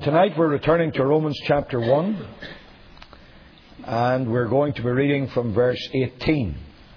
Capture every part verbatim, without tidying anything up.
Tonight we're returning to Romans chapter one, and we're going to be reading from verse eighteen.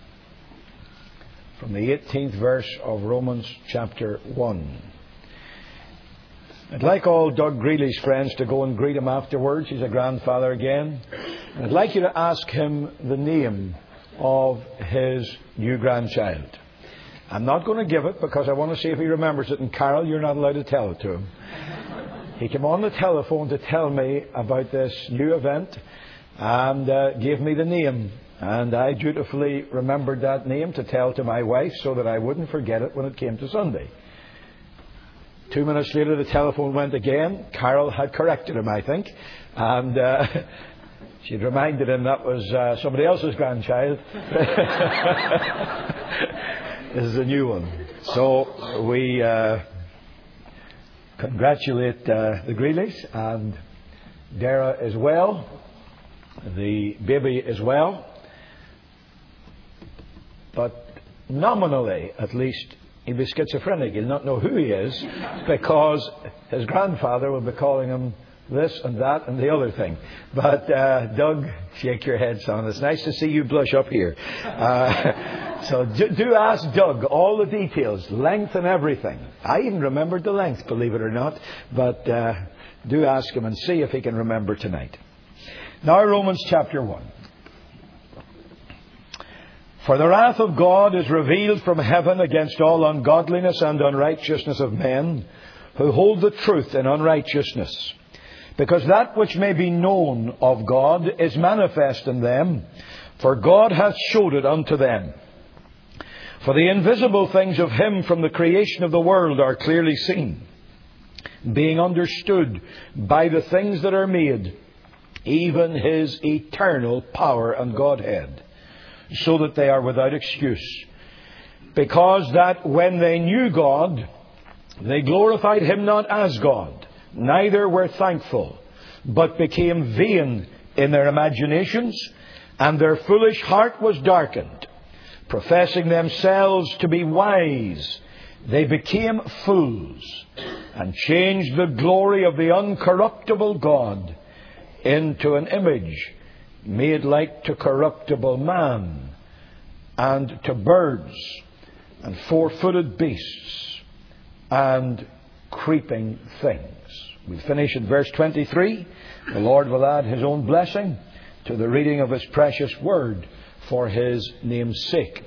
From the eighteenth verse of Romans chapter one. I'd like all Doug Greeley's friends to go and greet him afterwards. He's a grandfather again. And I'd like you to ask him the name of his new grandchild. I'm not going to give it because I want to see if he remembers it. And Carol, you're not allowed to tell it to him. He came on the telephone to tell me about this new event and uh, gave me the name. And I dutifully remembered that name to tell to my wife so that I wouldn't forget it when it came to Sunday. Two minutes later, the telephone went again. Carol had corrected him, I think. And uh, she'd reminded him that was uh, somebody else's grandchild. This is a new one. So we uh, congratulate uh, the Greeleys, and Dara is well. The baby is well. But nominally, at least, he'll be schizophrenic. He'll not know who he is because his grandfather will be calling him this and that and the other thing. But uh, Doug, shake your head, son. It's nice to see you blush up here. Uh, so do, do ask Doug all the details, length and everything. I even remembered the length, believe it or not. But uh, do ask him and see if he can remember tonight. Now Romans chapter one. For the wrath of God is revealed from heaven against all ungodliness and unrighteousness of men who hold the truth in unrighteousness. Because that which may be known of God is manifest in them, for God hath showed it unto them. For the invisible things of Him from the creation of the world are clearly seen, being understood by the things that are made, even His eternal power and Godhead, so that they are without excuse. Because that when they knew God, they glorified Him not as God, neither were thankful, but became vain in their imaginations, and their foolish heart was darkened. Professing themselves to be wise, they became fools, and changed the glory of the uncorruptible God into an image made like to corruptible man, and to birds, and four-footed beasts, and creeping things. We finish in verse twenty-three. The Lord will add His own blessing to the reading of His precious word for His name's sake.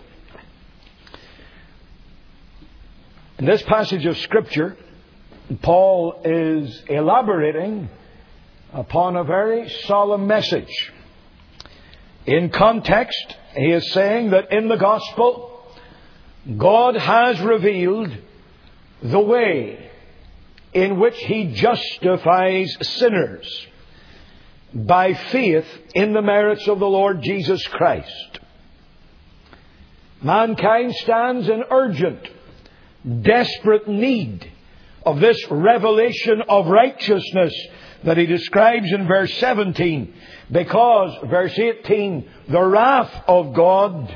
In this passage of Scripture, Paul is elaborating upon a very solemn message. In context, he is saying that in the gospel, God has revealed the way in which He justifies sinners by faith in the merits of the Lord Jesus Christ. Mankind stands in urgent, desperate need of this revelation of righteousness that he describes in verse seventeen, because, verse eighteen, the wrath of God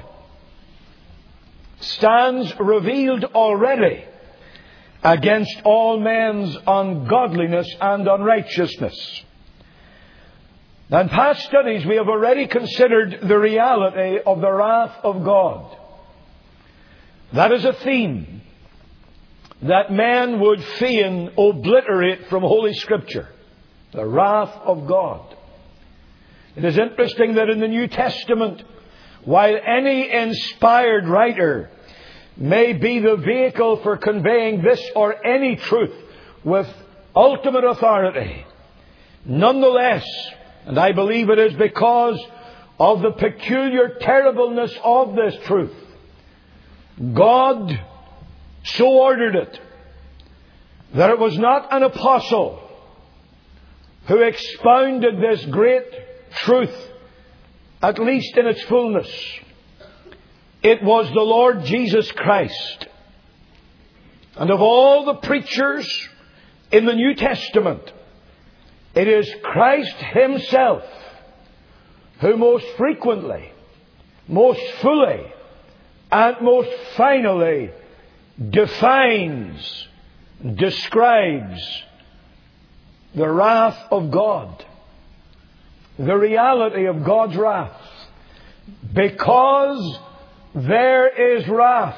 stands revealed already against all men's ungodliness and unrighteousness. Now, in past studies, we have already considered the reality of the wrath of God. That is a theme that man would fain obliterate from Holy Scripture. The wrath of God. It is interesting that in the New Testament, while any inspired writer may be the vehicle for conveying this or any truth with ultimate authority, nonetheless, and I believe it is because of the peculiar terribleness of this truth, God so ordered it that it was not an apostle who expounded this great truth, at least in its fullness. It was the Lord Jesus Christ. And of all the preachers in the New Testament, it is Christ Himself who most frequently, most fully, and most finally defines, describes the wrath of God. The reality of God's wrath. Because there is wrath,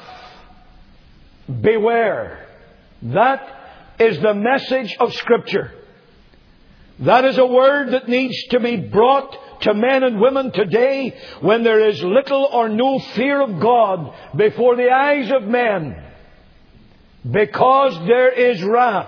beware. That is the message of Scripture. That is a word that needs to be brought to men and women today when there is little or no fear of God before the eyes of men. Because there is wrath,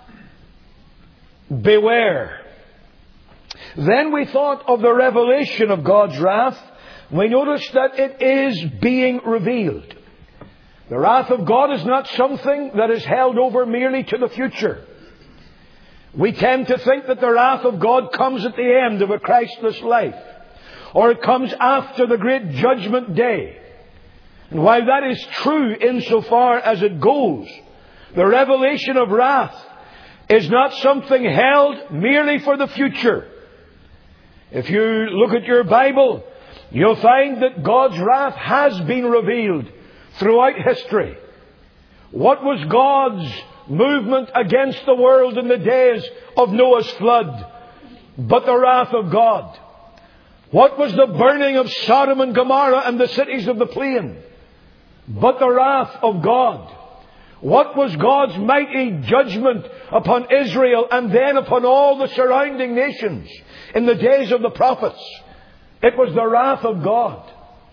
beware. Then we thought of the revelation of God's wrath. We noticed that it is being revealed. The wrath of God is not something that is held over merely to the future. We tend to think that the wrath of God comes at the end of a Christless life, or it comes after the great judgment day. And while that is true insofar as it goes, the revelation of wrath is not something held merely for the future. If you look at your Bible, you'll find that God's wrath has been revealed throughout history. What was God's movement against the world in the days of Noah's flood but the wrath of God? What was the burning of Sodom and Gomorrah and the cities of the plain but the wrath of God? What was God's mighty judgment upon Israel and then upon all the surrounding nations in the days of the prophets? It was the wrath of God.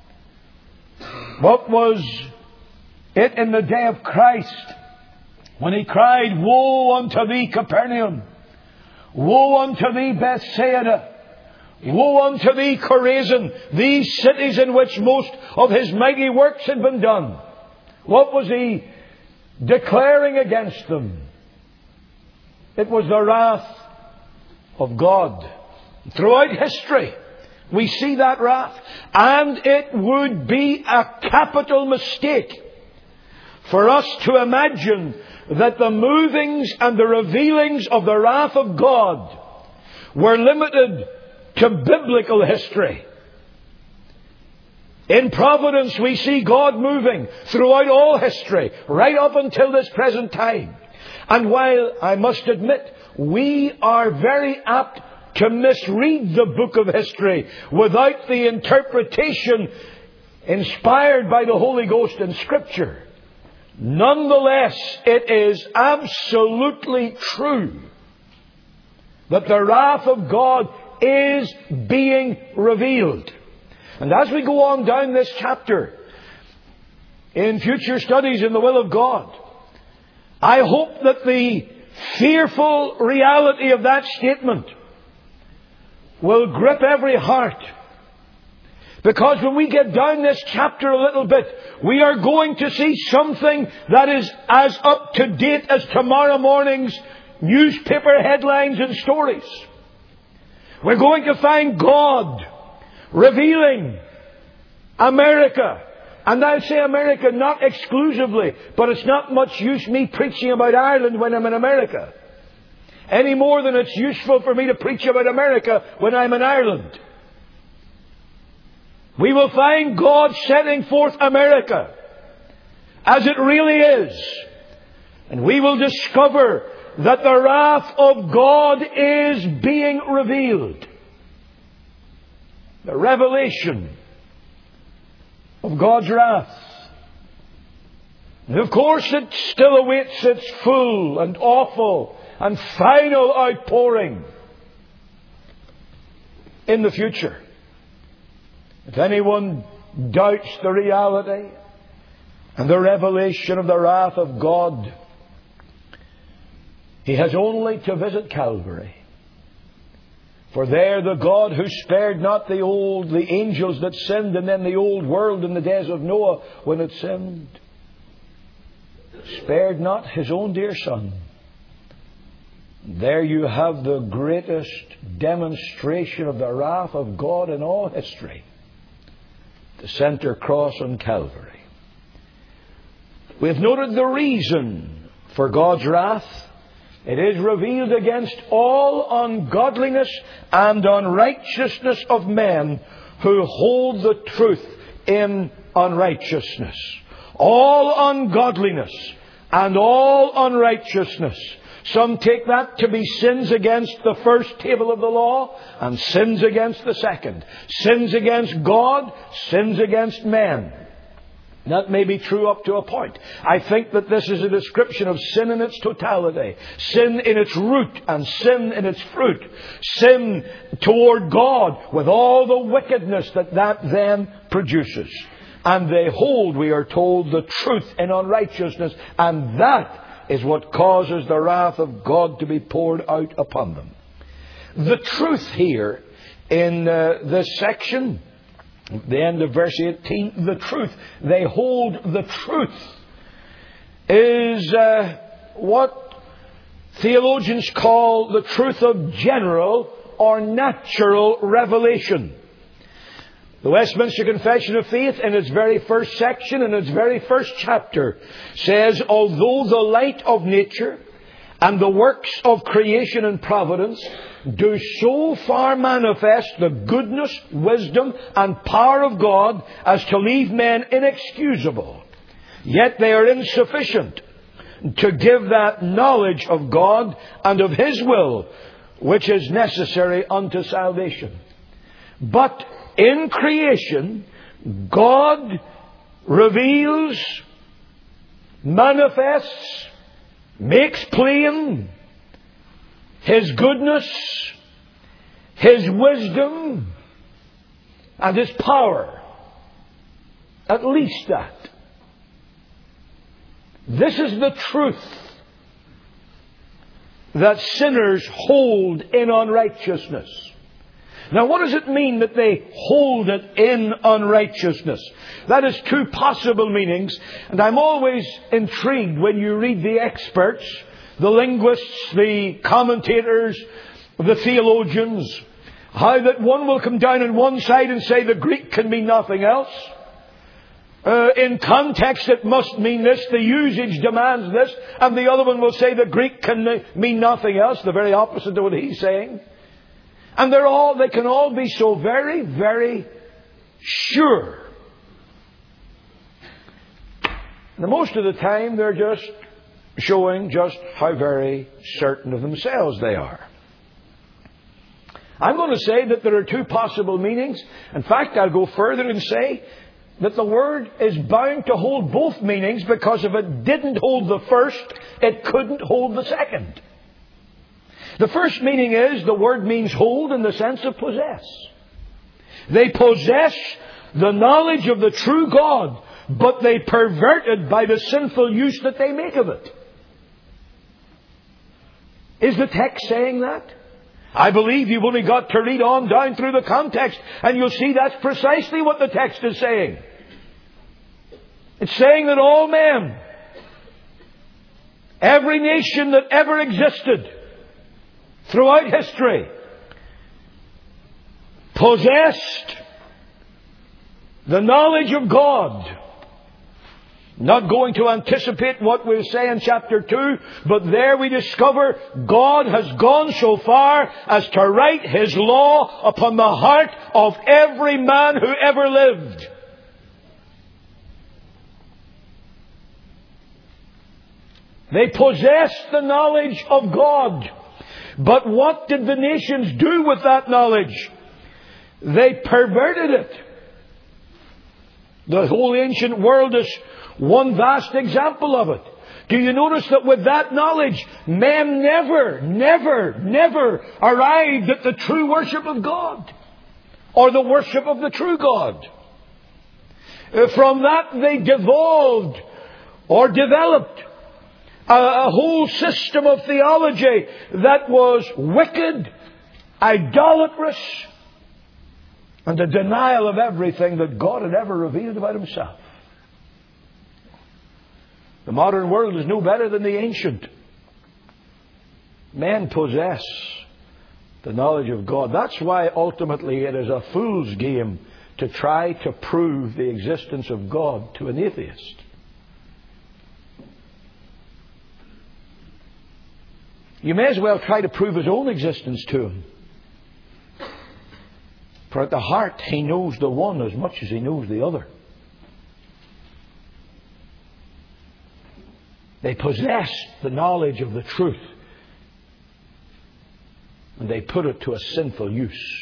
What was it in the day of Christ when He cried, "Woe unto thee, Capernaum! Woe unto thee, Bethsaida! Woe unto thee, Chorazin! These cities in which most of His mighty works had been done." What was He declaring against them? It was the wrath of God. Throughout history, we see that wrath. And it would be a capital mistake for us to imagine that the movings and the revealings of the wrath of God were limited to biblical history. In providence, we see God moving throughout all history, right up until this present time. And while I must admit, we are very apt to misread the book of history without the interpretation inspired by the Holy Ghost in Scripture, nonetheless, it is absolutely true that the wrath of God is being revealed. And as we go on down this chapter, in future studies in the will of God, I hope that the fearful reality of that statement will grip every heart. Because when we get down this chapter a little bit, we are going to see something that is as up to date as tomorrow morning's newspaper headlines and stories. We're going to find God revealing America. And I'll say America not exclusively, but it's not much use me preaching about Ireland when I'm in America, any more than it's useful for me to preach about America when I'm in Ireland. We will find God setting forth America as it really is. And we will discover that the wrath of God is being revealed. The revelation of God's wrath. And of course it still awaits its full and awful and final outpouring in the future. If anyone doubts the reality and the revelation of the wrath of God, he has only to visit Calvary. For there the God who spared not the old, the angels that sinned, and then the old world in the days of Noah when it sinned, spared not His own dear Son. There you have the greatest demonstration of the wrath of God in all history. The center cross on Calvary. We have noted the reason for God's wrath. It is revealed against all ungodliness and unrighteousness of men who hold the truth in unrighteousness. All ungodliness and all unrighteousness Some take that to be sins against the first table of the law and sins against the second. Sins against God, sins against men. That may be true up to a point. I think that this is a description of sin in its totality. Sin in its root and sin in its fruit. Sin toward God with all the wickedness that that then produces. And they hold, we are told, the truth in unrighteousness. And that is what causes the wrath of God to be poured out upon them. The truth here in uh, this section, the end of verse eighteen, the truth, they hold the truth, is uh, what theologians call the truth of general or natural revelation. The Westminster Confession of Faith, in its very first section, in its very first chapter, says, although the light of nature and the works of creation and providence do so far manifest the goodness, wisdom, and power of God as to leave men inexcusable, yet they are insufficient to give that knowledge of God and of His will which is necessary unto salvation. But in creation, God reveals, manifests, makes plain His goodness, His wisdom, and His power. At least that. This is the truth that sinners hold in unrighteousness. Now, what does it mean that they hold it in unrighteousness? That is two possible meanings, and I'm always intrigued when you read the experts, the linguists, the commentators, the theologians, how that one will come down on one side and say the Greek can mean nothing else. Uh, in context it must mean this, the usage demands this, and the other one will say the Greek can mean nothing else, the very opposite of what he's saying. And they're all, they can all be so very, very sure. And most of the time they're just showing just how very certain of themselves they are. I'm going to say that there are two possible meanings. In fact, I'll go further and say that the word is bound to hold both meanings, because if it didn't hold the first, it couldn't hold the second. The first meaning is, the word means hold in the sense of possess. They possess the knowledge of the true God, but they pervert it by the sinful use that they make of it. Is the text saying that? I believe you've only got to read on down through the context, and you'll see that's precisely what the text is saying. It's saying that all men, every nation that ever existed throughout history, possessed the knowledge of God. Not going to anticipate what we'll say in chapter two, but there we discover God has gone so far as to write His law upon the heart of every man who ever lived. They possessed the knowledge of God. But what did the nations do with that knowledge? They perverted it. The whole ancient world is one vast example of it. Do you notice that with that knowledge, men never, never, never arrived at the true worship of God, or the worship of the true God? From that they devolved or developed a, a whole system of theology that was wicked, idolatrous, and a denial of everything that God had ever revealed about Himself. The modern world is no better than the ancient. Men possess the knowledge of God. That's why ultimately it is a fool's game to try to prove the existence of God to an atheist. You may as well try to prove his own existence to him. For at the heart he knows the one as much as he knows the other. They possessed the knowledge of the truth, and they put it to a sinful use.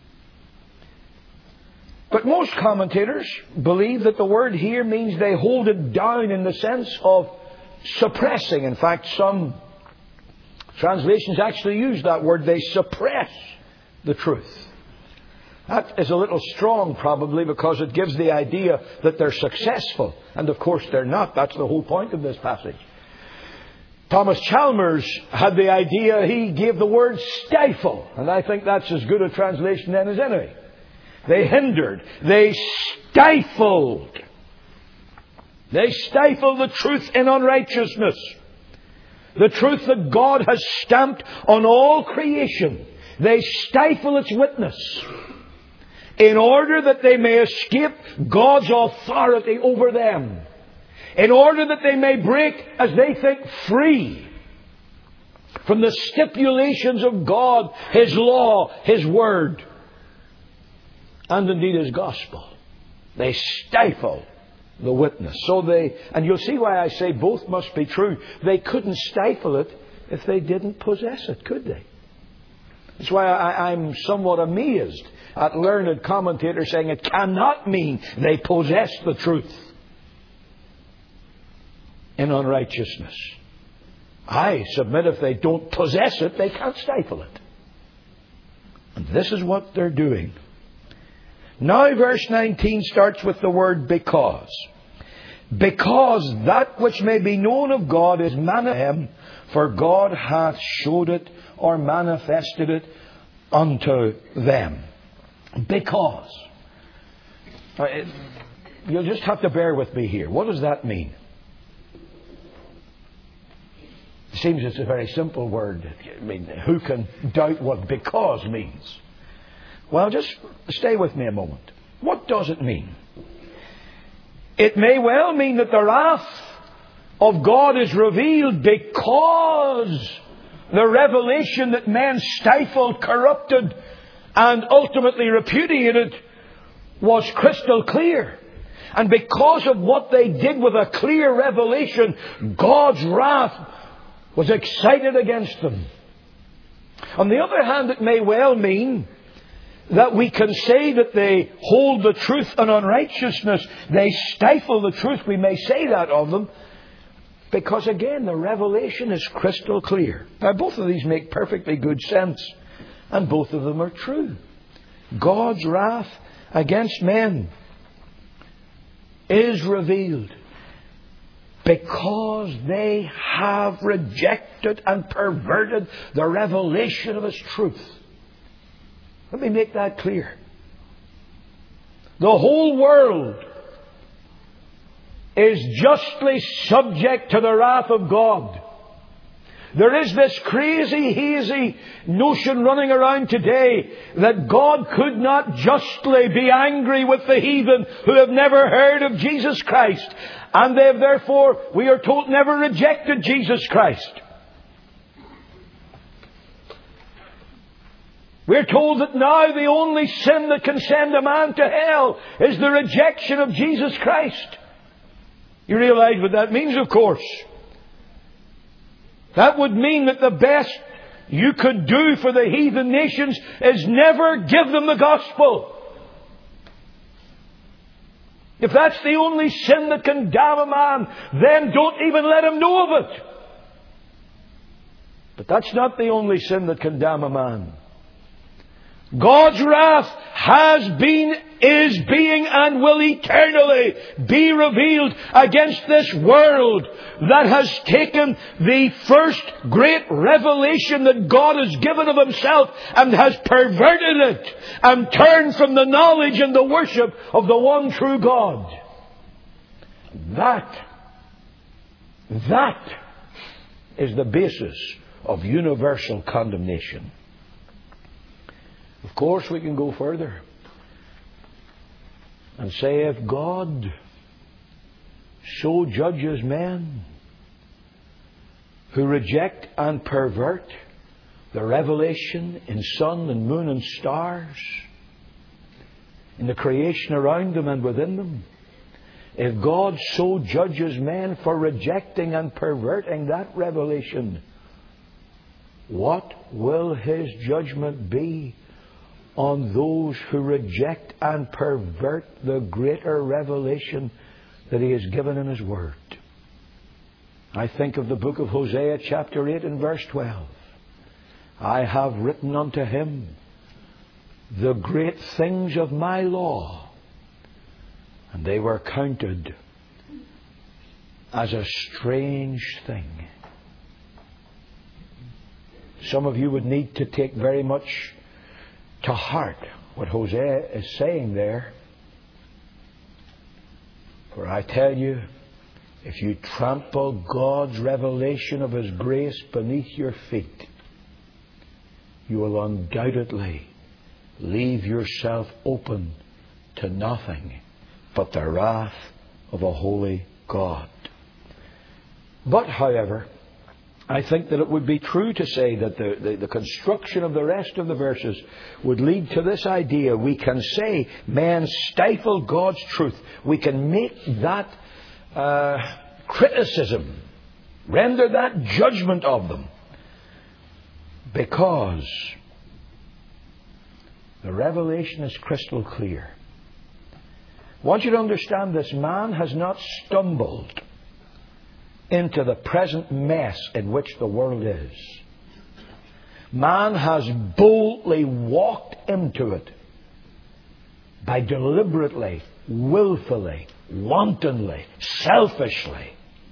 But most commentators believe that the word here means they hold it down in the sense of suppressing. In fact, some translations actually use that word. They suppress the truth. That is a little strong, probably, because it gives the idea that they're successful. And of course they're not. That's the whole point of this passage. Thomas Chalmers had the idea, he gave the word stifle. And I think that's as good a translation then as any. They hindered. They stifled. They stifled the truth in unrighteousness. The truth that God has stamped on all creation. They stifle its witness in order that they may escape God's authority over them. In order that they may break, as they think, free from the stipulations of God, His law, His word, and indeed His gospel. They stifle the witness. So they, and you'll see why I say both must be true. They couldn't stifle it if they didn't possess it, could they? That's why I, I'm somewhat amazed at learned commentators saying it cannot mean they possess the truth in unrighteousness. I submit if they don't possess it, they can't stifle it. And this is what they're doing. Now verse nineteen starts with the word because. Because that which may be known of God is manifest, for God hath showed it or manifested it unto them. Because. You'll just have to bear with me here. What does that mean? It seems it's a very simple word. I mean, who can doubt what because means? Well, just stay with me a moment. What does it mean? It may well mean that the wrath of God is revealed because the revelation that men stifled, corrupted, and ultimately repudiated was crystal clear. And because of what they did with a clear revelation, God's wrath was excited against them. On the other hand, it may well mean that we can say that they hold the truth in unrighteousness. They stifle the truth. We may say that of them. Because again, the revelation is crystal clear. Now, both of these make perfectly good sense. And both of them are true. God's wrath against men is revealed because they have rejected and perverted the revelation of His truth. Let me make that clear. The whole world is justly subject to the wrath of God. There is this crazy, hazy notion running around today that God could not justly be angry with the heathen who have never heard of Jesus Christ. And they have therefore, we are told, never rejected Jesus Christ. We're told that now the only sin that can send a man to hell is the rejection of Jesus Christ. You realize what that means, of course. That would mean that the best you could do for the heathen nations is never give them the gospel. If that's the only sin that can damn a man, then don't even let him know of it. But that's not the only sin that can damn a man. God's wrath has been, is being, and will eternally be revealed against this world that has taken the first great revelation that God has given of Himself and has perverted it and turned from the knowledge and the worship of the one true God. That, that is the basis of universal condemnation. Of course, we can go further and say if God so judges men who reject and pervert the revelation in sun and moon and stars, in the creation around them and within them, if God so judges men for rejecting and perverting that revelation, what will His judgment be on those who reject and pervert the greater revelation that He has given in His Word? I think of the book of Hosea chapter eight and verse twelve. I have written unto him the great things of my law, and they were counted as a strange thing. Some of you would need to take very much to heart what Hosea is saying there. For I tell you, if you trample God's revelation of His grace beneath your feet, you will undoubtedly leave yourself open to nothing but the wrath of a holy God. But, however, I think that it would be true to say that the, the, the construction of the rest of the verses would lead to this idea. We can say men stifle God's truth. We can make that uh, criticism, render that judgment of them, because the revelation is crystal clear. I want you to understand this. Man has not stumbled into the present mess in which the world is. Man has boldly walked into it by deliberately, willfully, wantonly, selfishly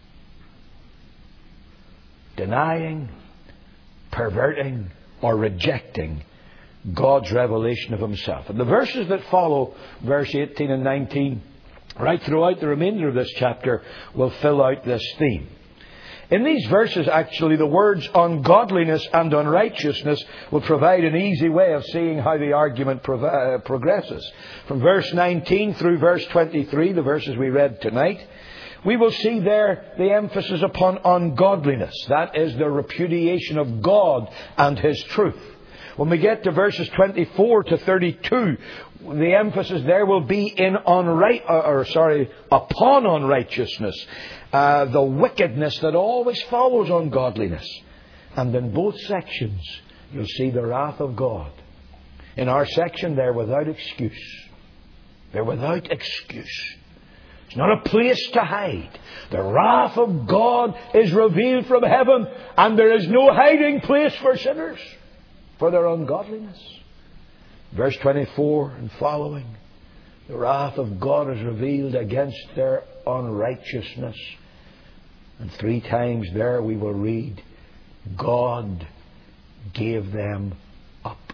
denying, perverting, or rejecting God's revelation of Himself. And the verses that follow, verse eighteen and nineteen, right throughout the remainder of this chapter, will fill out this theme. In these verses, actually, the words ungodliness and unrighteousness will provide an easy way of seeing how the argument prov- uh, progresses. From verse nineteen through verse twenty-three, the verses we read tonight, we will see there the emphasis upon ungodliness. That is the repudiation of God and His truth. When we get to verses twenty-four to thirty-two, the emphasis there will be in unright, or sorry, upon unrighteousness, uh, the wickedness that always follows ungodliness. And in both sections, you'll see the wrath of God. In our section, they're without excuse. They're without excuse. It's not a place to hide. The wrath of God is revealed from heaven, and there is no hiding place for sinners for their ungodliness. Verse twenty-four and following, the wrath of God is revealed against their unrighteousness. And three times there we will read, God gave them up.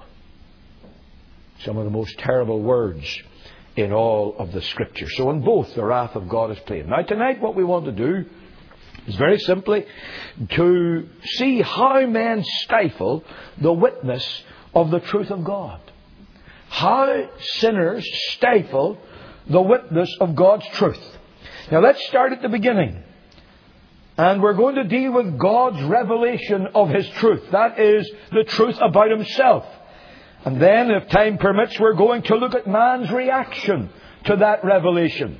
Some of the most terrible words in all of the Scripture. So in both, the wrath of God is plain. Now tonight what we want to do is very simply to see how men stifle the witness of the truth of God. How sinners stifle the witness of God's truth. Now let's start at the beginning. And we're going to deal with God's revelation of His truth. That is the truth about Himself. And then, if time permits, we're going to look at man's reaction to that revelation.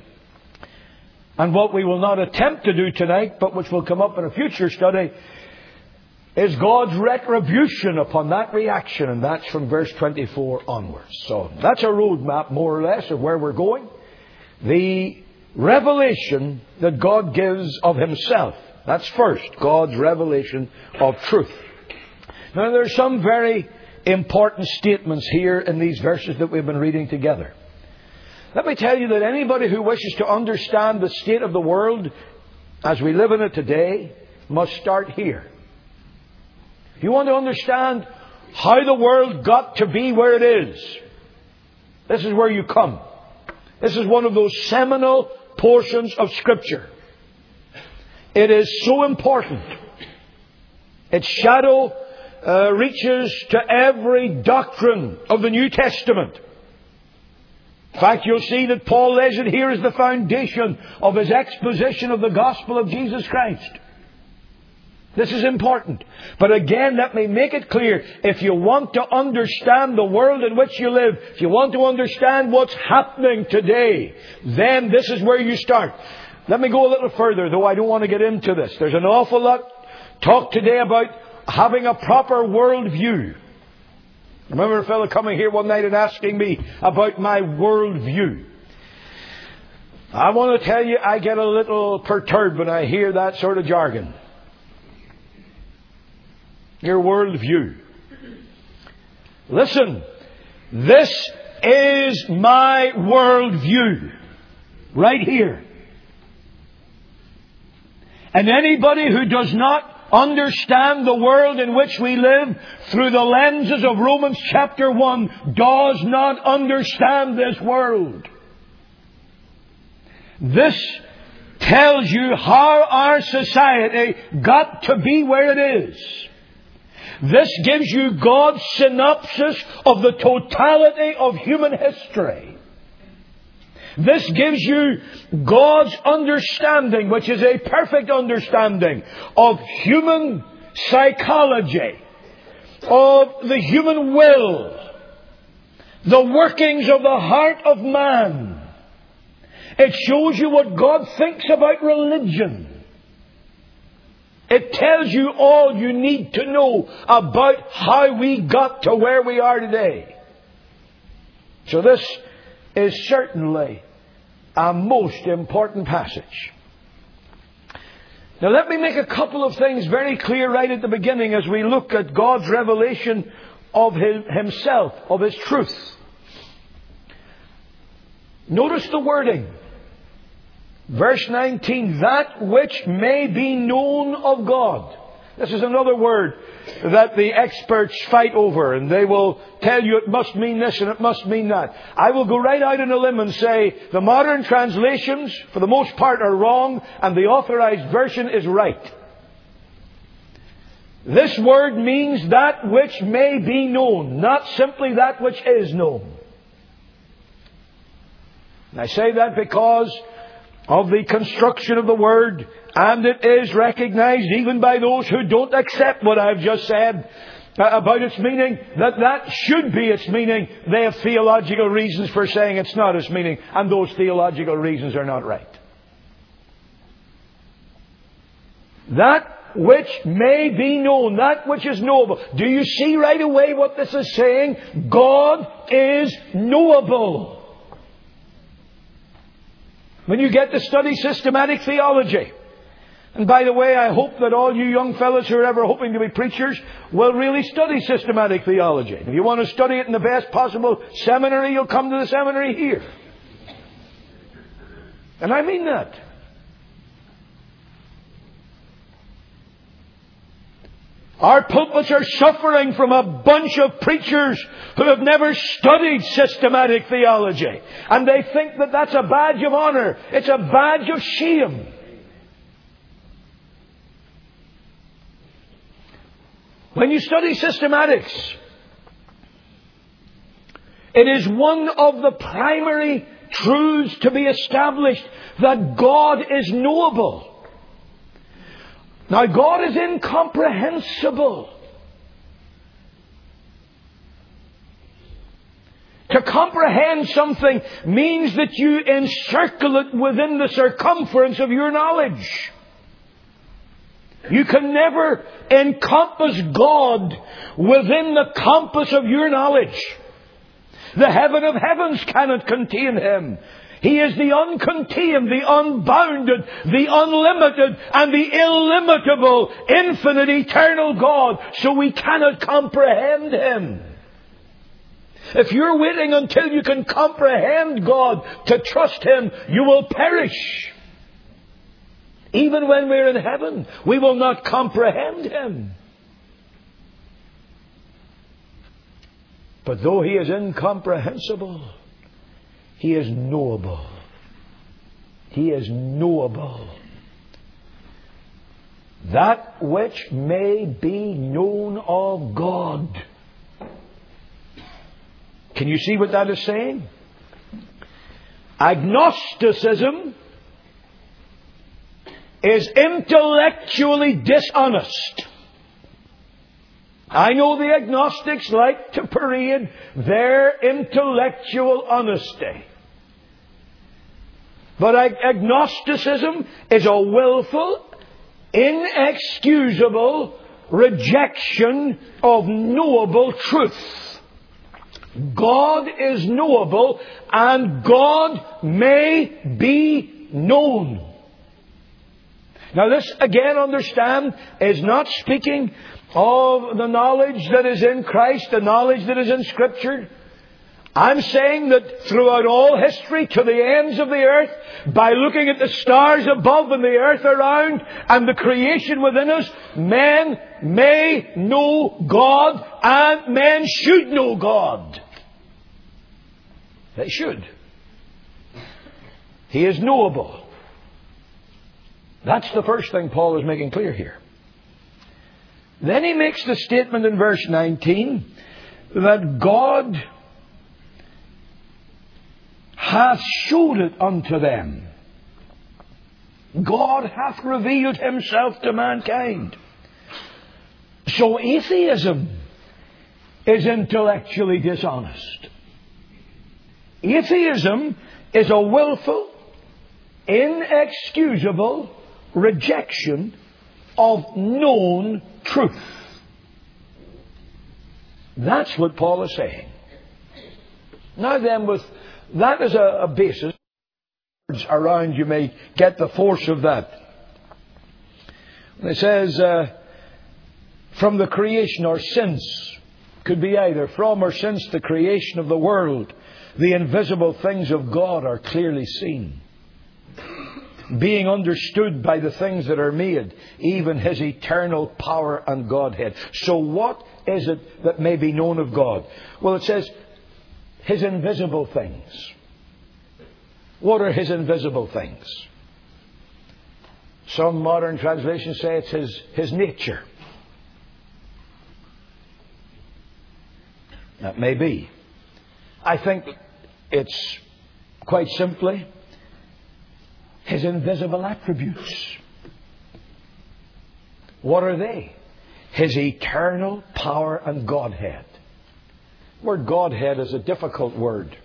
And what we will not attempt to do tonight, but which will come up in a future study, is God's retribution upon that reaction. And that's from verse twenty-four onwards. So that's a roadmap, more or less, of where we're going. The revelation that God gives of Himself. That's first, God's revelation of truth. Now there are some very important statements here in these verses that we've been reading together. Let me tell you that anybody who wishes to understand the state of the world as we live in it today must start here. If you want to understand how the world got to be where it is, this is where you come. This is one of those seminal portions of Scripture. It is so important. Its shadow uh, reaches to every doctrine of the New Testament. In fact, you'll see that Paul lays it here as the foundation of his exposition of the gospel of Jesus Christ. This is important. But again, let me make it clear. If you want to understand the world in which you live, if you want to understand what's happening today, then this is where you start. Let me go a little further, though I don't want to get into this. There's an awful lot talk today about having a proper worldview. I remember a fellow coming here one night and asking me about my worldview. I want to tell you, I get a little perturbed when I hear that sort of jargon. Your worldview. Listen, this is my worldview. Right here. And anybody who does not understand the world in which we live through the lenses of Romans chapter one does not understand this world. This tells you how our society got to be where it is. This gives you God's synopsis of the totality of human history. This gives you God's understanding, which is a perfect understanding of human psychology, of the human will, the workings of the heart of man. It shows you what God thinks about religion. It tells you all you need to know about how we got to where we are today. So this is certainly a most important passage. Now let me make a couple of things very clear right at the beginning as we look at God's revelation of Himself, of His truth. Notice the wording. Verse nineteen, that which may be known of God. This is another word that the experts fight over, and they will tell you it must mean this and it must mean that. I will go right out on a limb and say the modern translations, for the most part, are wrong, and the authorized version is right. This word means that which may be known, not simply that which is known. And I say that because of the construction of the word, and it is recognized even by those who don't accept what I've just said about its meaning, that that should be its meaning. They have theological reasons for saying it's not its meaning, and those theological reasons are not right. That which may be known, that which is knowable. Do you see right away what this is saying? God is knowable. When you get to study systematic theology, and by the way, I hope that all you young fellows who are ever hoping to be preachers will really study systematic theology. If you want to study it in the best possible seminary, you'll come to the seminary here. And I mean that. Our pulpits are suffering from a bunch of preachers who have never studied systematic theology. And they think that that's a badge of honor. It's a badge of shame. When you study systematics, it is one of the primary truths to be established that God is knowable. Now, God is incomprehensible. To comprehend something means that you encircle it within the circumference of your knowledge. You can never encompass God within the compass of your knowledge. The heaven of heavens cannot contain Him. He is the uncontained, the unbounded, the unlimited, and the illimitable, infinite, eternal God. So we cannot comprehend Him. If you're waiting until you can comprehend God to trust Him, you will perish. Even when we're in heaven, we will not comprehend Him. But though He is incomprehensible, He is knowable. He is knowable. That which may be known of God. Can you see what that is saying? Agnosticism is intellectually dishonest. I know the agnostics like to parade their intellectual honesty. But agnosticism is a willful, inexcusable rejection of knowable truth. God is knowable, and God may be known. Now this, again, understand, is not speaking of the knowledge that is in Christ, the knowledge that is in Scripture. I'm saying that throughout all history, to the ends of the earth, by looking at the stars above and the earth around and the creation within us, men may know God, and men should know God. They should. He is knowable. That's the first thing Paul is making clear here. Then he makes the statement in verse nineteen that God hath showed it unto them. God hath revealed Himself to mankind. So atheism is intellectually dishonest. Atheism is a willful, inexcusable rejection of known truth. That's what Paul is saying. Now then, with that as a, a basis, around you may get the force of that. It says, uh, from the creation or since, could be either from or since the creation of the world, the invisible things of God are clearly seen, being understood by the things that are made, even His eternal power and Godhead. So what is it that may be known of God? Well, it says His invisible things. What are His invisible things? Some modern translations say it's His, His nature. That may be. I think it's quite simply His invisible attributes. What are they? His eternal power and Godhead. The word Godhead is a difficult word.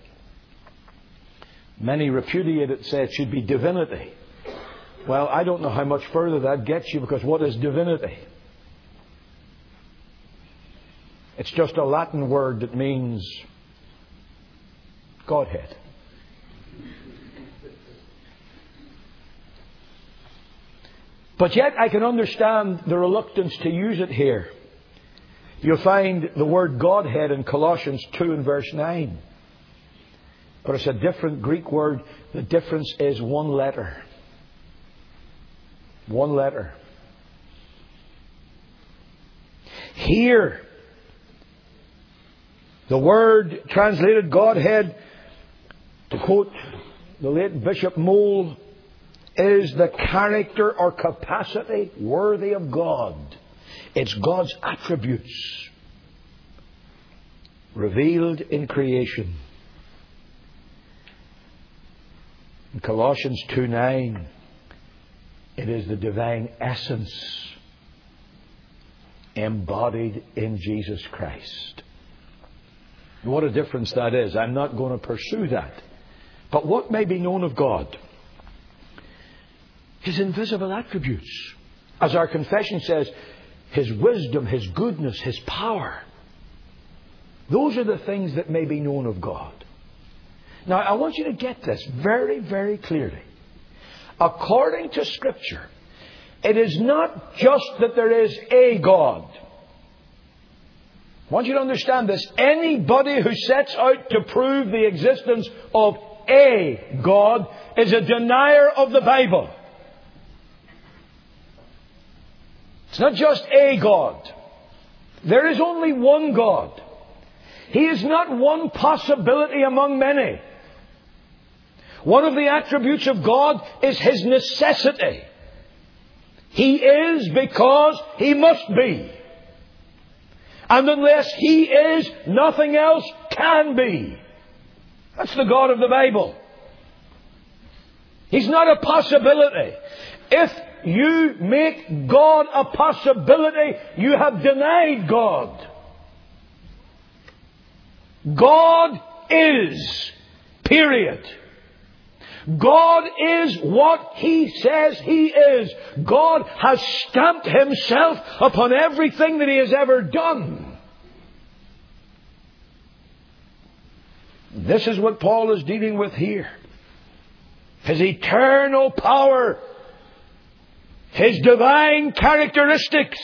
Many repudiate it, say it should be divinity. Well, I don't know how much further that gets you, because what is divinity? It's just a Latin word that means Godhead. But yet I can understand the reluctance to use it here. You'll find the word Godhead in Colossians two and verse nine. But it's a different Greek word. The difference is one letter. One letter. Here, the word translated Godhead, to quote the late Bishop Moule, is the character or capacity worthy of God. It's God's attributes revealed in creation. In Colossians two nine, it is the divine essence embodied in Jesus Christ. What a difference that is. I'm not going to pursue that. But what may be known of God? His invisible attributes. As our confession says, His wisdom, His goodness, His power. Those are the things that may be known of God. Now, I want you to get this very, very clearly. According to Scripture, it is not just that there is a God. I want you to understand this. Anybody who sets out to prove the existence of a God is a denier of the Bible. It's not just a God. There is only one God. He is not one possibility among many. One of the attributes of God is His necessity. He is because He must be. And unless He is, nothing else can be. That's the God of the Bible. He's not a possibility. If you make God a possibility, you have denied God. God is. Period. God is what He says He is. God has stamped Himself upon everything that He has ever done. This is what Paul is dealing with here. His eternal power, His divine characteristics,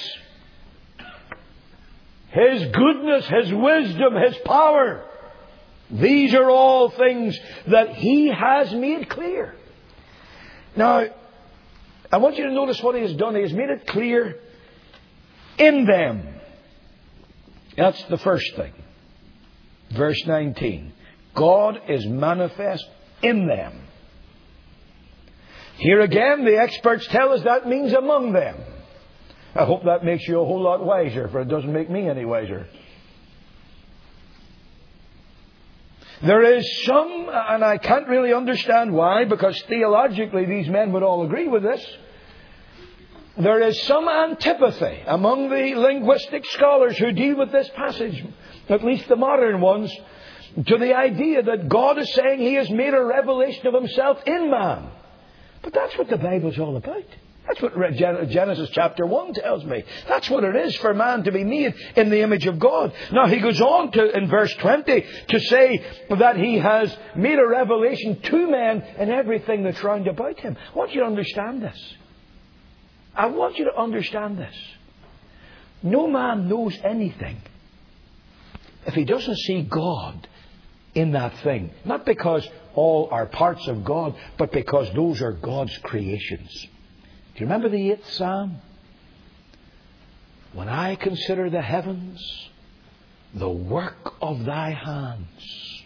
His goodness, His wisdom, His power. These are all things that He has made clear. Now, I want you to notice what He has done. He has made it clear in them. That's the first thing. Verse nineteen. God is manifest in them. Here again, the experts tell us that means among them. I hope that makes you a whole lot wiser, for it doesn't make me any wiser. There is some, and I can't really understand why, because theologically these men would all agree with this. There is some antipathy among the linguistic scholars who deal with this passage, at least the modern ones, to the idea that God is saying He has made a revelation of Himself in man. But that's what the Bible's all about. That's what Genesis chapter one tells me. That's what it is for man to be made in the image of God. Now he goes on to, in verse twenty, to say that He has made a revelation to men in everything that's round about Him. I want you to understand this. I want you to understand this. No man knows anything if he doesn't see God in that thing. Not because all are parts of God, but because those are God's creations. Do you remember the eighth Psalm? When I consider the heavens, the work of Thy hands.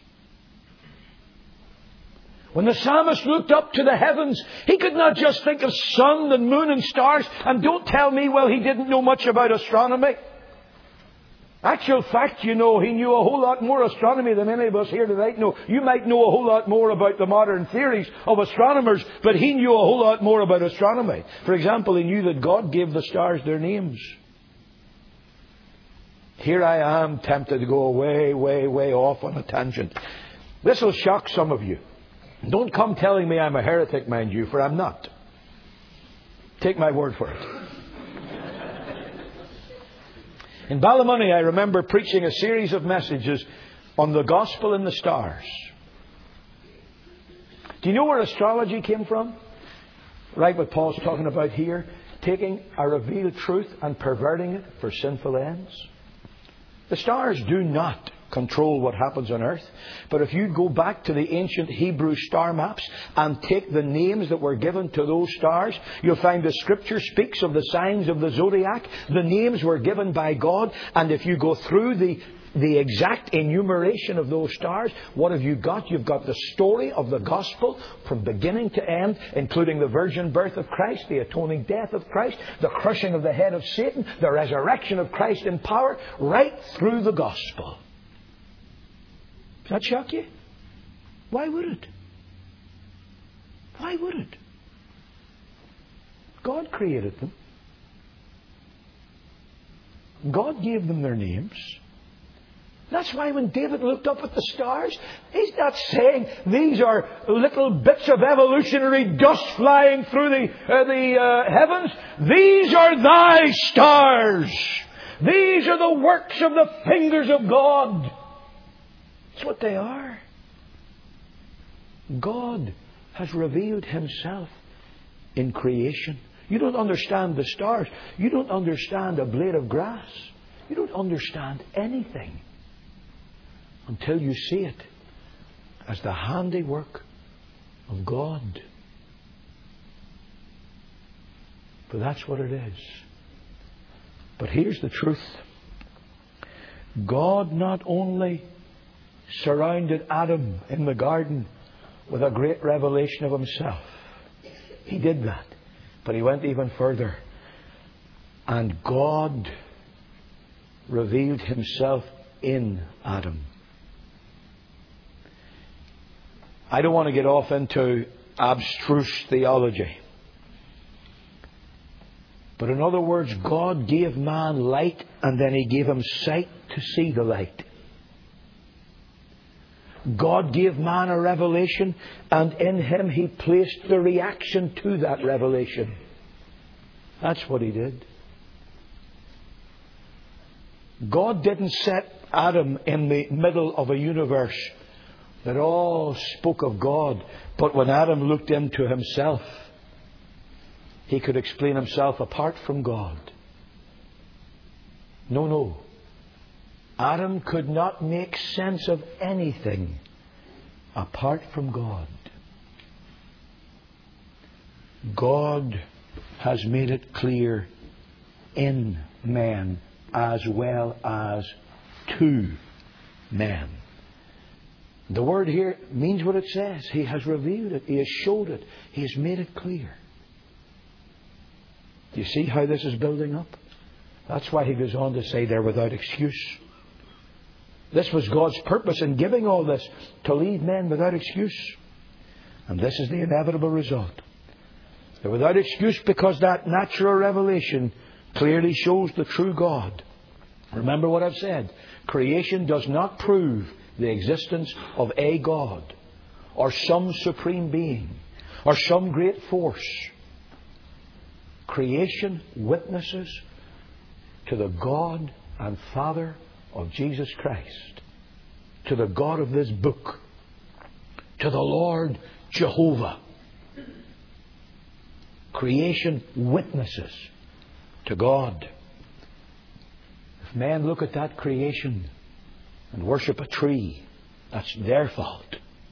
When the psalmist looked up to the heavens, he could not just think of sun and moon and stars. And don't tell me, well, he didn't know much about astronomy. Actual fact, you know, he knew a whole lot more astronomy than any of us here tonight know. You might know a whole lot more about the modern theories of astronomers, but he knew a whole lot more about astronomy. For example, he knew that God gave the stars their names. Here I am tempted to go way, way, way off on a tangent. This will shock some of you. Don't come telling me I'm a heretic, mind you, for I'm not. Take my word for it. In Ballymoney, I remember preaching a series of messages on the gospel and the stars. Do you know where astrology came from? Right, what Paul's talking about here. Taking a revealed truth and perverting it for sinful ends. The stars do not control what happens on earth. But if you go back to the ancient Hebrew star maps and take the names that were given to those stars, you'll find the Scripture speaks of the signs of the zodiac. The names were given by God. And if you go through the the exact enumeration of those stars, what have you got? You've got the story of the gospel from beginning to end, including the virgin birth of Christ, the atoning death of Christ, the crushing of the head of Satan, the resurrection of Christ in power, right through the gospel. Does that shock you? Why would it? Why would it? God created them. God gave them their names. That's why when David looked up at the stars, he's not saying these are little bits of evolutionary dust flying through the, uh, the uh, heavens. These are Thy stars. These are the works of the fingers of God. That's what they are. God has revealed Himself in creation. You don't understand the stars. You don't understand a blade of grass. You don't understand anything until you see it as the handiwork of God. But that's what it is. But here's the truth. God not only surrounded Adam in the garden with a great revelation of Himself. He did that. But He went even further. And God revealed Himself in Adam. I don't want to get off into abstruse theology. But in other words, God gave man light and then He gave him sight to see the light. God gave man a revelation, and in him He placed the reaction to that revelation. That's what He did. God didn't set Adam in the middle of a universe that all spoke of God. But when Adam looked into himself, he could explain himself apart from God. No, no. Adam could not make sense of anything apart from God. God has made it clear in man as well as to man. The word here means what it says. He has revealed it. He has showed it. He has made it clear. Do you see how this is building up? That's why he goes on to say they're without excuse. This was God's purpose in giving all this, to leave men without excuse. And this is the inevitable result. They're without excuse because that natural revelation clearly shows the true God. Remember what I've said. Creation does not prove the existence of a God or some supreme being or some great force. Creation witnesses to the God and Father of Jesus Christ, to the God of this book, to the Lord Jehovah. Creation witnesses to God. If men look at that creation and worship a tree, that's their fault.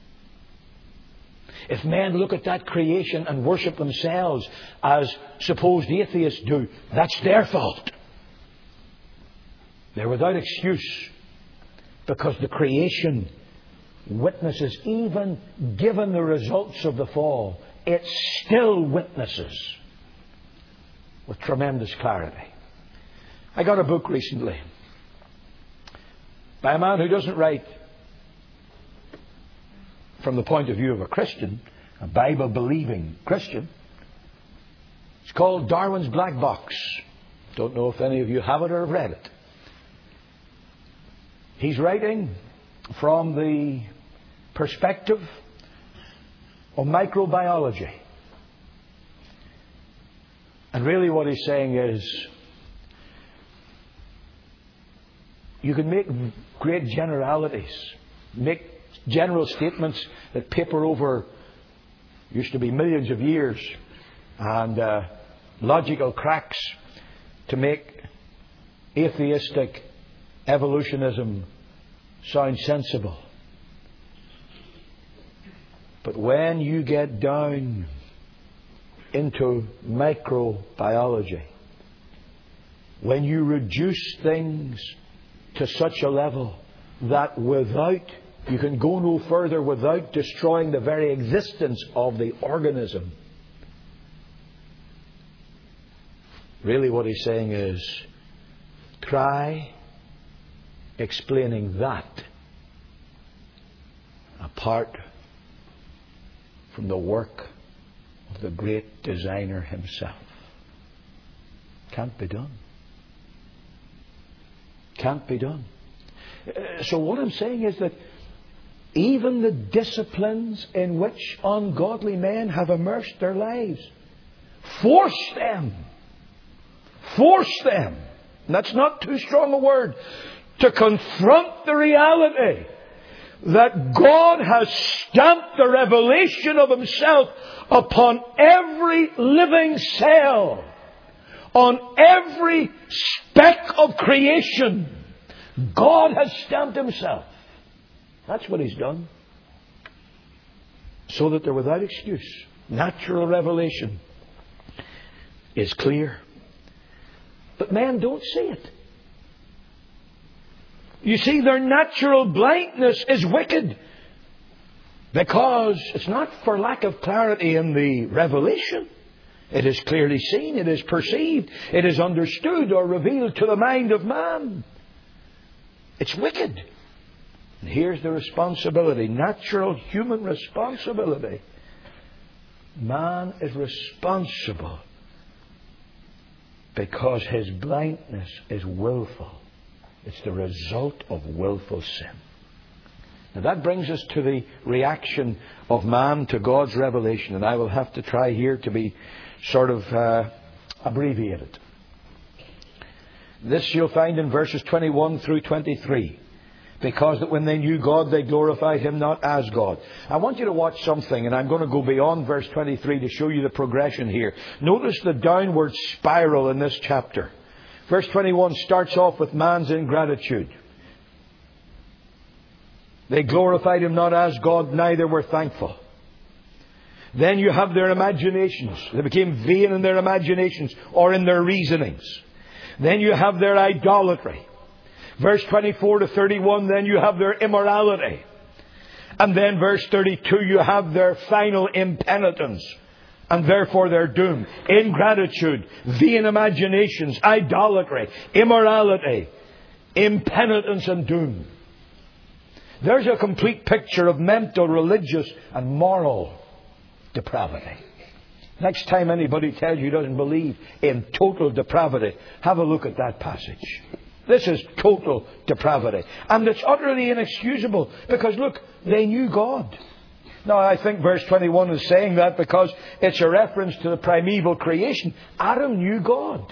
If men look at that creation and worship themselves as supposed atheists do, that's their fault. They're without excuse because the creation witnesses, even given the results of the fall, it still witnesses with tremendous clarity. I got a book recently by a man who doesn't write from the point of view of a Christian, a Bible-believing Christian. It's called Darwin's Black Box. Don't know if any of you have it or have read it. He's writing from the perspective of microbiology. And really what he's saying is, you can make great generalities, make general statements that paper over used to be millions of years, and uh, logical cracks to make atheistic evolutionism sound sensible. But when you get down into microbiology, when you reduce things to such a level that without, you can go no further without destroying the very existence of the organism. Really what he's saying is, try explaining that apart from the work of the great designer himself. Can't be done. Can't be done. So what I'm saying is that even the disciplines in which ungodly men have immersed their lives force them, force them, and that's not too strong a word, to confront the reality that God has stamped the revelation of Himself upon every living cell, on every speck of creation. God has stamped Himself. That's what He's done. So that they're without excuse. Natural revelation is clear. But men don't see it. You see, their natural blindness is wicked. Because it's not for lack of clarity in the revelation. It is clearly seen, it is perceived, it is understood or revealed to the mind of man. It's wicked. And here's the responsibility, natural human responsibility. Man is responsible because his blindness is willful. It's the result of willful sin. And that brings us to the reaction of man to God's revelation. And I will have to try here to be sort of uh, abbreviated. This you'll find in verses twenty-one through twenty-three. Because that when they knew God, they glorified Him not as God. I want you to watch something, and I'm going to go beyond verse twenty-three to show you the progression here. Notice the downward spiral in this chapter. Verse twenty-one starts off with man's ingratitude. They glorified Him not as God, neither were thankful. Then you have their imaginations. They became vain in their imaginations or in their reasonings. Then you have their idolatry. Verse twenty-four to thirty-one, then you have their immorality. And then verse thirty-two, you have their final impenitence. And therefore their doom. Ingratitude, vain imaginations, idolatry, immorality, impenitence and doom. There's a complete picture of mental, religious and moral depravity. Next time anybody tells you he doesn't believe in total depravity, have a look at that passage. This is total depravity. And it's utterly inexcusable because, look, they knew God. Now, I think verse twenty-one is saying that because it's a reference to the primeval creation. Adam knew God.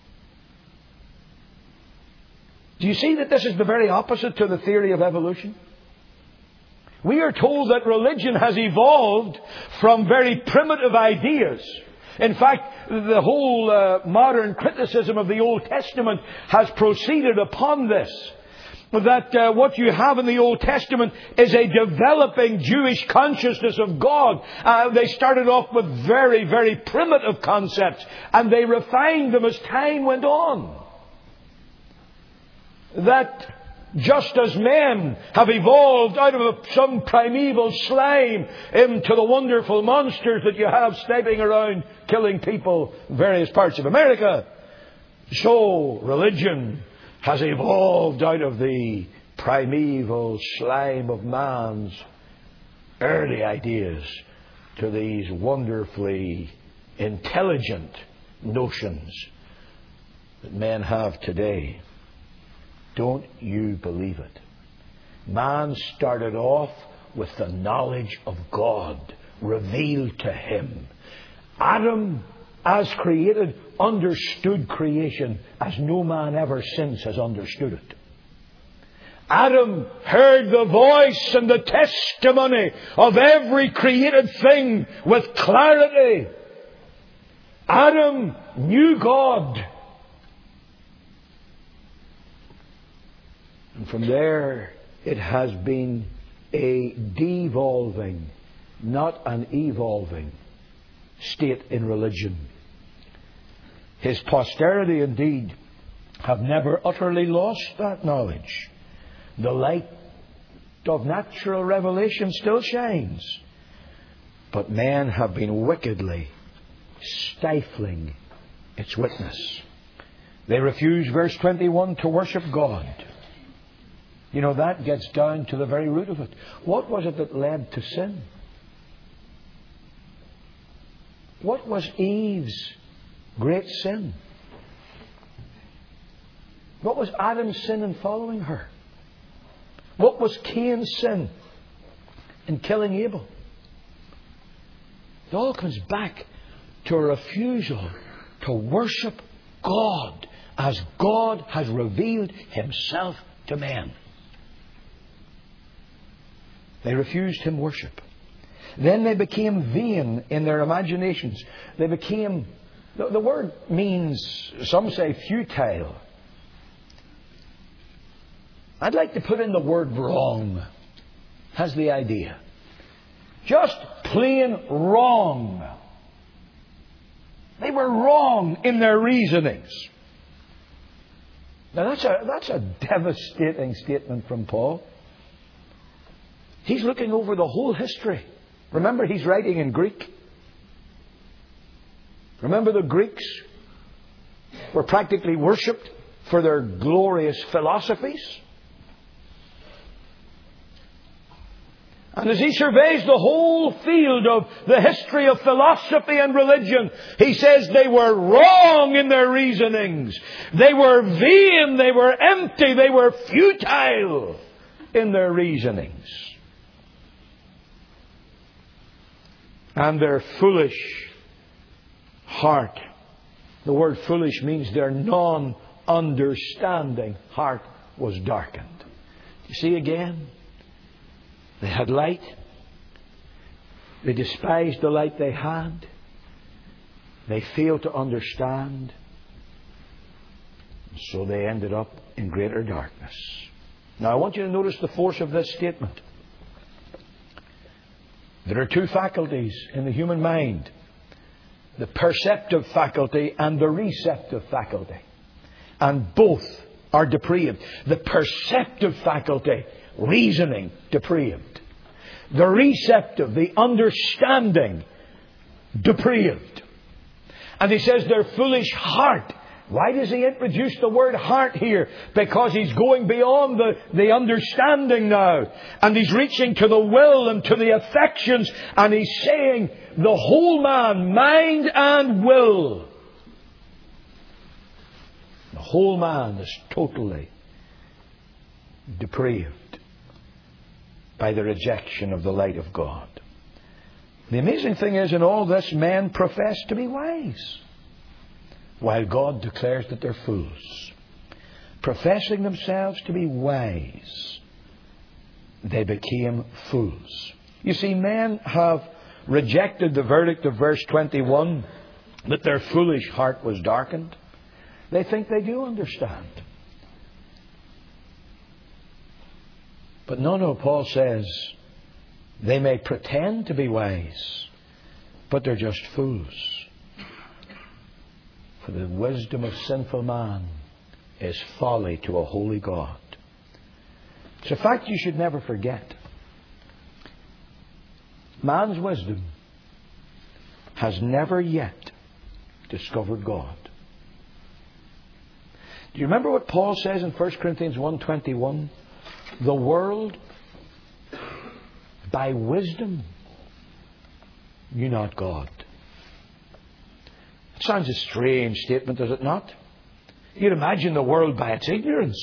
Do you see that this is the very opposite to the theory of evolution? We are told that religion has evolved from very primitive ideas. In fact, the whole uh, modern criticism of the Old Testament has proceeded upon this. That uh, what you have in the Old Testament is a developing Jewish consciousness of God. Uh, they started off with very, very primitive concepts, and they refined them as time went on. That just as men have evolved out of some primeval slime into the wonderful monsters that you have sniping around, killing people in various parts of America, so religion has evolved out of the primeval slime of man's early ideas to these wonderfully intelligent notions that men have today. Don't you believe it? Man started off with the knowledge of God revealed to him. Adam, as created, understood creation as no man ever since has understood it. Adam heard the voice and the testimony of every created thing with clarity. Adam knew God. And from there, it has been a devolving, not an evolving state in religion. His posterity, indeed, have never utterly lost that knowledge. The light of natural revelation still shines. But men have been wickedly stifling its witness. They refuse, verse twenty-one, to worship God. You know, that gets down to the very root of it. What was it that led to sin? What was Eve's great sin? What was Adam's sin in following her? What was Cain's sin in killing Abel? It all comes back to a refusal to worship God as God has revealed Himself to men. They refused Him worship. Then they became vain in their imaginations. They became... The, the word means, some say, futile. I'd like to put in the word wrong. Has the idea. Just plain wrong. They were wrong in their reasonings. Now that's a, that's a devastating statement from Paul. He's looking over the whole history. Remember, he's writing in Greek. Remember, the Greeks were practically worshipped for their glorious philosophies. And as he surveys the whole field of the history of philosophy and religion, he says they were wrong in their reasonings. They were vain, they were empty, they were futile. in their reasonings. And their foolish heart. The word foolish means their non-understanding heart was darkened. You see again? They had light. They despised the light they had. They failed to understand. So they ended up in greater darkness. Now I want you to notice the force of this statement. There are two faculties in the human mind. The perceptive faculty and the receptive faculty. And both are depraved. The perceptive faculty, reasoning, depraved. The receptive, the understanding, depraved. And he says their foolish heart. Why does he introduce the word heart here? Because he's going beyond the, the understanding now. And he's reaching to the will and to the affections. And he's saying the whole man, mind and will. The whole man is totally depraved by the rejection of the light of God. The amazing thing is, in all this, men profess to be wise, while God declares that they're fools. Professing themselves to be wise, they became fools. You see, men have rejected the verdict of verse twenty-one, that their foolish heart was darkened. They think they do understand. But no, no, Paul says, they may pretend to be wise, but they're just fools. For the wisdom of sinful man is folly to a holy God. It's a fact you should never forget. Man's wisdom has never yet discovered God. Do you remember what Paul says in First Corinthians one twenty-one? The world, by wisdom, knew not God. It sounds a strange statement, does it not? You'd imagine the world by its ignorance.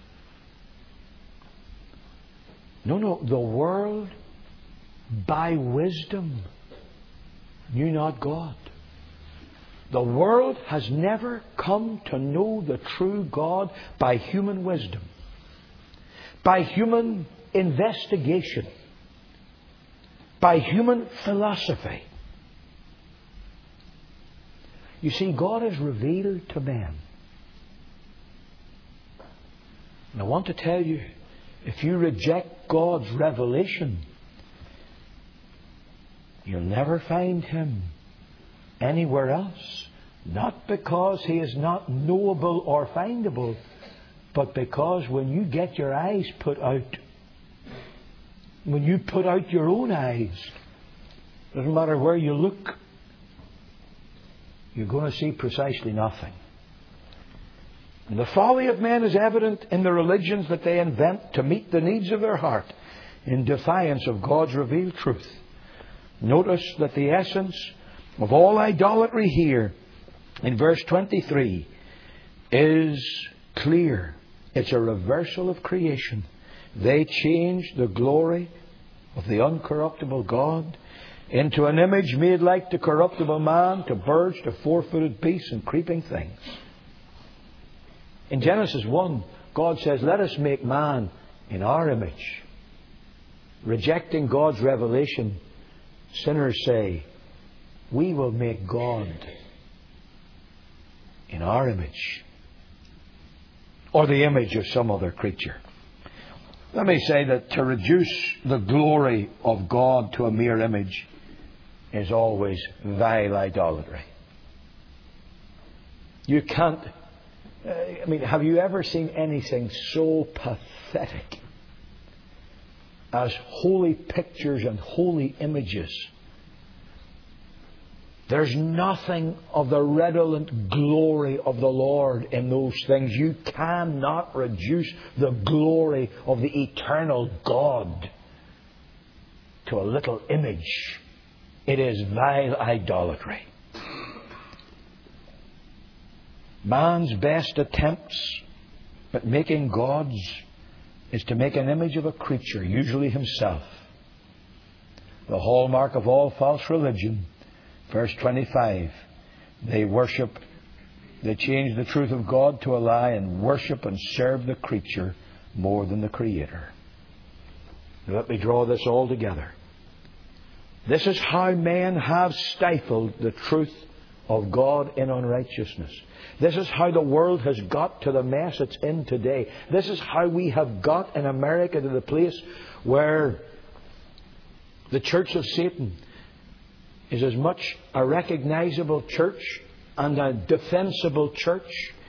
No, no. The world, by wisdom, knew not God. The world has never come to know the true God by human wisdom, by human investigation, by human philosophy. You see, God is revealed to men. And I want to tell you, if you reject God's revelation, you'll never find Him anywhere else. Not because He is not knowable or findable, but because when you get your eyes put out, when you put out your own eyes, doesn't matter where you look, you're going to see precisely nothing. And the folly of men is evident in the religions that they invent to meet the needs of their heart in defiance of God's revealed truth. Notice that the essence of all idolatry here in verse twenty-three is clear. It's a reversal of creation. They changed the glory of the uncorruptible God into an image made like the corruptible man, to birds, to four-footed beasts and creeping things. In Genesis one, God says, let us make man in our image. Rejecting God's revelation, sinners say, we will make God in our image, or the image of some other creature. Let me say that to reduce the glory of God to a mere image is always vile idolatry. You can't... I mean, have you ever seen anything so pathetic as holy pictures and holy images? There's nothing of the redolent glory of the Lord in those things. You cannot reduce the glory of the eternal God to a little image. It is vile idolatry. Man's best attempts at making gods is to make an image of a creature, usually himself. The hallmark of all false religion. Verse twenty-five. They worship, they change the truth of God to a lie and worship and serve the creature more than the Creator. Now let me draw this all together. This is how men have stifled the truth of God in unrighteousness. This is how the world has got to the mess it's in today. This is how we have got in America to the place where the church of Satan is as much a recognizable church and a defensible church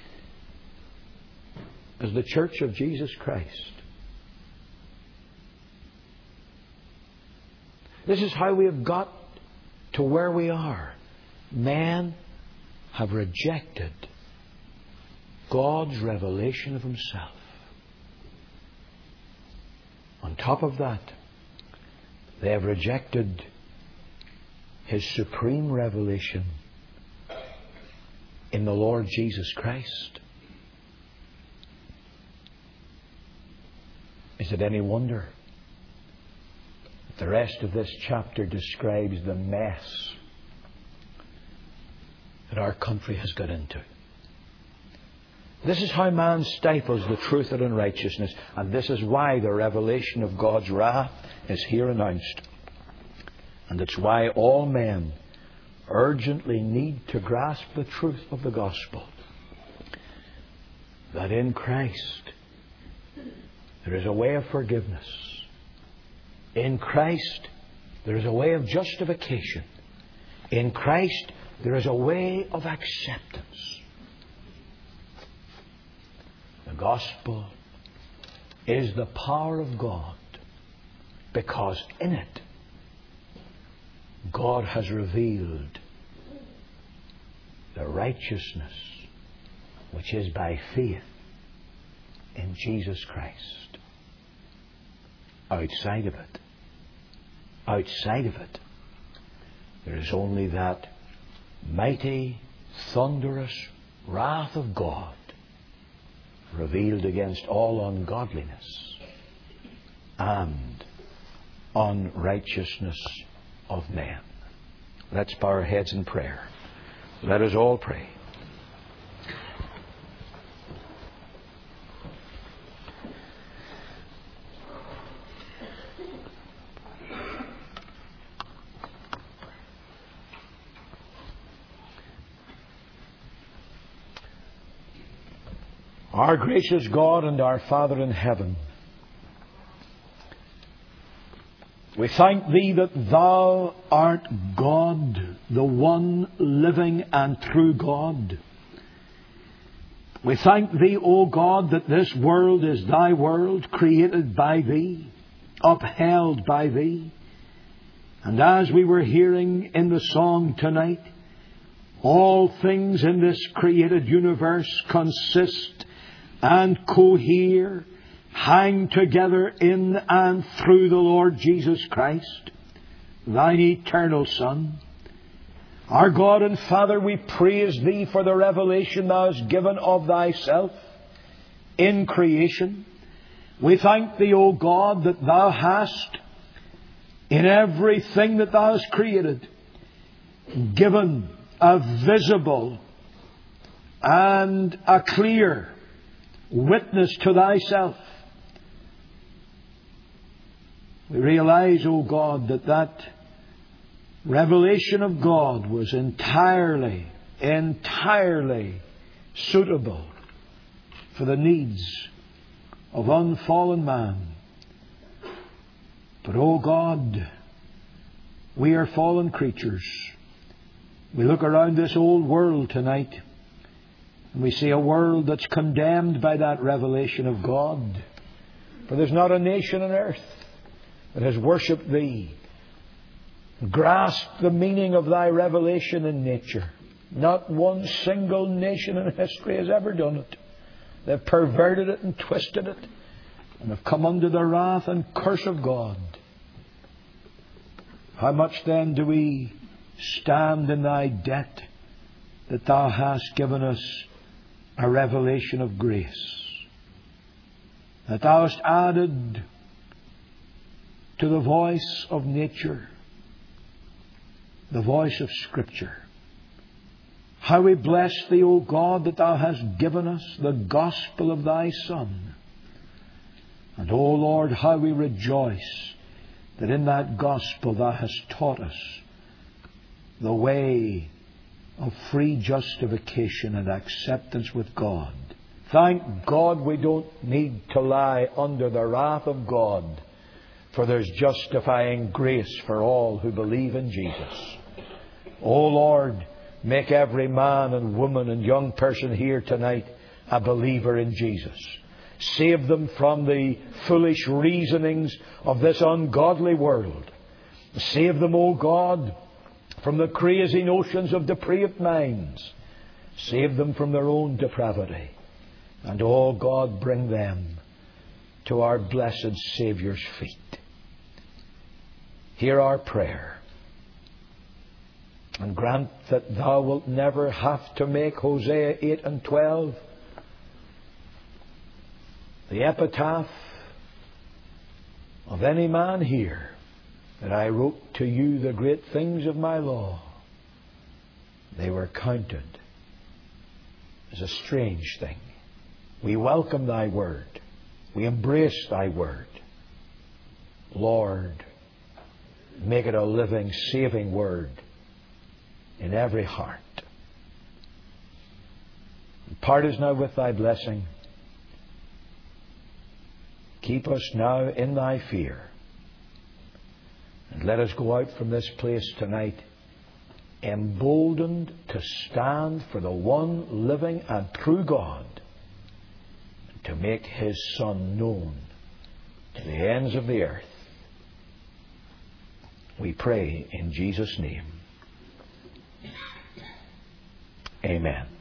as the church of Jesus Christ. This is how we have got to where we are. Men have rejected God's revelation of Himself. On top of that, they have rejected His supreme revelation in the Lord Jesus Christ. Is it any wonder that the rest of this chapter describes the mess that our country has got into? This is how man stifles the truth and unrighteousness, and this is why the revelation of God's wrath is here announced. And it's why all men urgently need to grasp the truth of the gospel. That in Christ there is a way of forgiveness. In Christ there is a way of justification. In Christ there is a way of acceptance. The gospel is the power of God, because in it God has revealed the righteousness which is by faith in Jesus Christ. Outside of it, outside of it, there is only that mighty, thunderous wrath of God revealed against all ungodliness and unrighteousness of men. Let's bow our heads in prayer. Let us all pray. Our gracious God and our Father in heaven, we thank Thee that Thou art God, the one living and true God. We thank Thee, O God, that this world is Thy world, created by Thee, upheld by Thee. And as we were hearing in the song tonight, all things in this created universe consist and cohere, hang together in and through the Lord Jesus Christ, Thine eternal Son. Our God and Father, we praise Thee for the revelation Thou hast given of Thyself in creation. We thank Thee, O God, that Thou hast, in everything that Thou hast created, given a visible and a clear witness to Thyself. We realize, O God, that that revelation of God was entirely, entirely suitable for the needs of unfallen man. But, O God, we are fallen creatures. We look around this old world tonight, and we see a world that's condemned by that revelation of God. For there's not a nation on earth that has worshipped Thee, grasped the meaning of Thy revelation in nature. Not one single nation in history has ever done it. They've perverted it and twisted it, and have come under the wrath and curse of God. How much then do we stand in Thy debt that Thou hast given us a revelation of grace? that Thou hast added to the voice of nature the voice of Scripture. How we bless Thee, O God, that Thou hast given us the gospel of Thy Son. And, O Lord, how we rejoice that in that gospel Thou hast taught us the way of free justification and acceptance with God. Thank God we don't need to lie under the wrath of God, for there's justifying grace for all who believe in Jesus. O Lord, make every man and woman and young person here tonight a believer in Jesus. Save them from the foolish reasonings of this ungodly world. Save them, O God, from the crazy notions of depraved minds. Save them from their own depravity. And, O God, bring them to our blessed Saviour's feet. Hear our prayer, and grant that Thou wilt never have to make Hosea eight and twelve the epitaph of any man here, that I wrote to you the great things of my law. They were counted as a strange thing. We welcome Thy word. We embrace Thy word. Lord, make it a living, saving word in every heart. Part us now with Thy blessing. Keep us now in Thy fear. And let us go out from this place tonight emboldened to stand for the one living and true God, to make His Son known to the ends of the earth. We pray in Jesus' name. Amen.